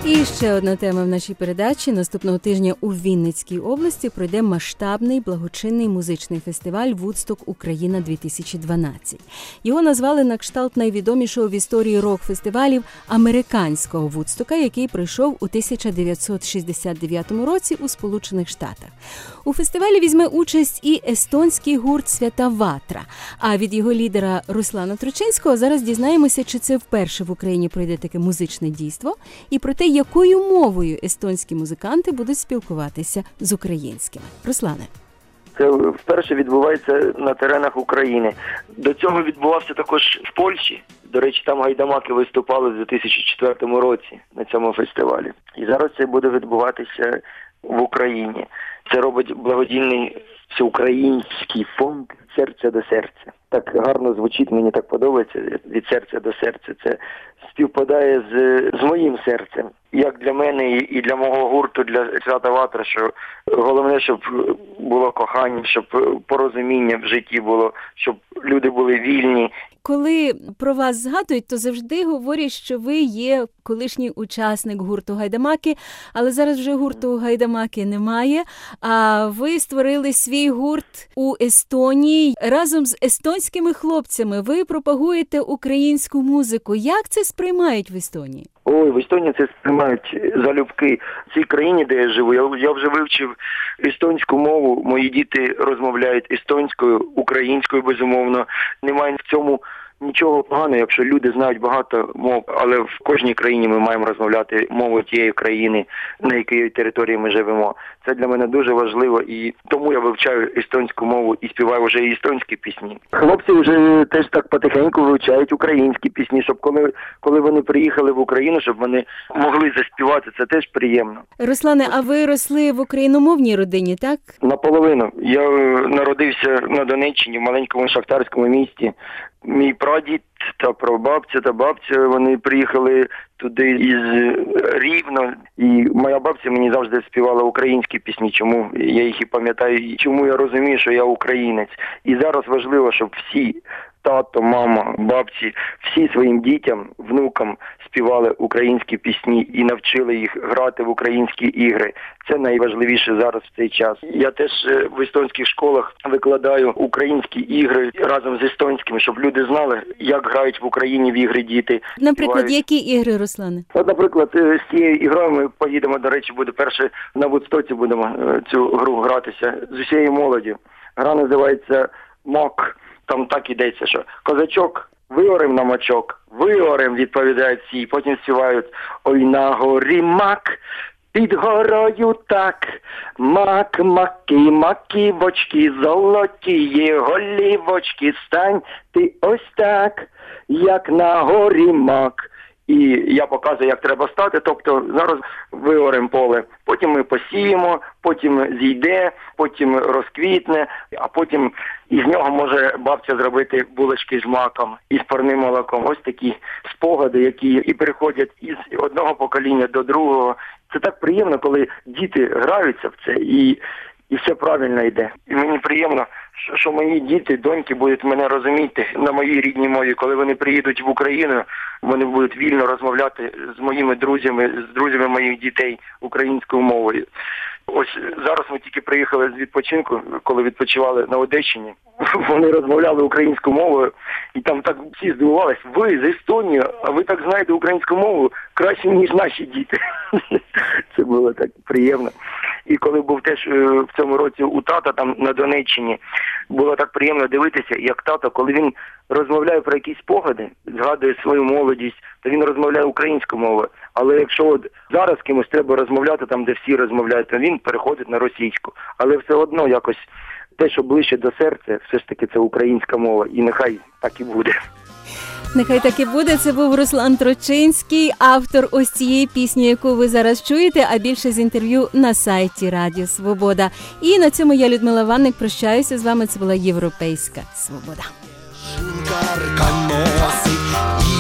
І ще одна тема в нашій передачі. Наступного тижня у Вінницькій області пройде масштабний благочинний музичний фестиваль «Вудсток Україна-2012». Його назвали на кшталт найвідомішого в історії рок-фестивалів американського Вудстока, який пройшов у 1969 році у Сполучених Штатах. У фестивалі візьме участь і естонський гурт «Свята Ватра». А від його лідера Руслана Трочинського зараз дізнаємося, чи це вперше в Україні пройде таке музичне дійство, і про те, якою мовою естонські музиканти будуть спілкуватися з українськими. Руслане. Це вперше відбувається на теренах України. До цього відбувався також в Польщі. До речі, там гайдамаки виступали в 2004 році на цьому фестивалі. І зараз це буде відбуватися в Україні. Це робить благодійний всеукраїнський фонд «Серця до серця». Так гарно звучить, мені так подобається, від серця до серця. Це співпадає з моїм серцем. Як для мене і для мого гурту, для «Свята Ватра», що головне, щоб було кохання, щоб порозуміння в житті було, щоб люди були вільні. Коли про вас згадують, то завжди говорять, що ви є колишній учасник гурту «Гайдамаки», але зараз вже гурту «Гайдамаки» немає, а ви створили свій гурт у Естонії. Разом з естонськими хлопцями ви пропагуєте українську музику. Як це сприймають в Естонії? Ой, в Естонії це сприймають залюбки. В цій країні, де я живу, я вже вивчив естонську мову, мої діти розмовляють естонською, українською, безумовно. Немає в цьому нічого поганого, якщо люди знають багато мов, але в кожній країні ми маємо розмовляти мовою тієї країни, на якій території ми живемо. Це для мене дуже важливо, і тому я вивчаю естонську мову і співаю вже і естонські пісні. Хлопці вже теж так потихеньку вивчають українські пісні, щоб коли вони приїхали в Україну, щоб вони могли заспівати, це теж приємно. Руслане, а ви росли в україномовній родині, так? Наполовину. Я народився на Донеччині, в маленькому шахтарському місті. Мій прадід та прабабця та бабця, вони приїхали туди із Рівно. І моя бабця мені завжди співала українські пісні, чому я їх і пам'ятаю, і чому я розумію, що я українець. І зараз важливо, щоб всі, тато, мама, бабці, всі своїм дітям, внукам співали українські пісні і навчили їх грати в українські ігри. Це найважливіше зараз в цей час. Я теж в естонських школах викладаю українські ігри разом з естонськими, щоб люди знали, як грають в Україні в ігри діти. Наприклад, які ігри, Руслане? От, наприклад, з цією ігрою ми поїдемо, до речі, буде перше на Вудстоці будемо цю гру гратися з усією молоддю. Гра називається «Мок». Там так ідеться, що козачок виорем на мочок, виорем, відповідають всі, потім співають «Ой на горі мак, під горою так, мак, маки, маківочки, золотіє голівочки, стань ти ось так, як на горі мак». І я показую, як треба стати, тобто зараз виорем поле. Потім ми посіємо, потім зійде, потім розквітне, а потім із нього може бабця зробити булочки з маком і з парним молоком. Ось такі спогади, які і переходять із одного покоління до другого. Це так приємно, коли діти граються в це і все правильно йде. І мені приємно, що мої діти, доньки будуть мене розуміти на моїй рідній мові. Коли вони приїдуть в Україну, вони будуть вільно розмовляти з моїми друзями, з друзями моїх дітей українською мовою. Ось зараз ми тільки приїхали з відпочинку, коли відпочивали на Одещині. Вони розмовляли українською мовою, і там так всі здивувалися. Ви з Естонії, а ви так знаєте українську мову краще, ніж наші діти. Це було так приємно. І коли був теж в цьому році у тата там на Донеччині, було так приємно дивитися, як тато, коли він розмовляє про якісь спогади, згадує свою молодість, то він розмовляє українською мовою. Але якщо от зараз з кимось треба розмовляти, там, де всі розмовляють, то він переходить на російську. Але все одно якось те, що ближче до серця, все ж таки це українська мова. І нехай так і буде. Нехай так і буде. Це був Руслан Трочинський, автор ось цієї пісні, яку ви зараз чуєте, а більше з інтерв'ю на сайті Радіо Свобода. І на цьому я, Людмила Ванник, прощаюся з вами. Це була Європейська Свобода.